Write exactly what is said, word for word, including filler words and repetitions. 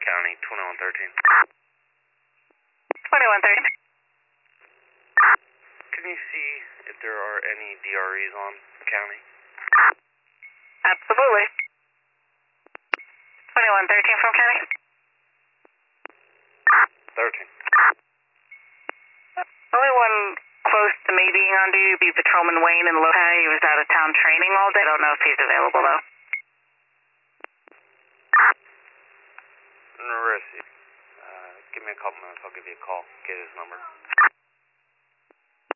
County, twenty-one thirteen. twenty-one thirteen. Can you see if there are any D R Es on County? Absolutely. twenty-one thirteen from County. thirteen. Only one close to me being on duty would be Patrolman Wayne in Lodi. He was out of town training all day. I don't know if he's available though. Nerissa. Uh, give me a couple minutes. I'll give you a call. Get his number.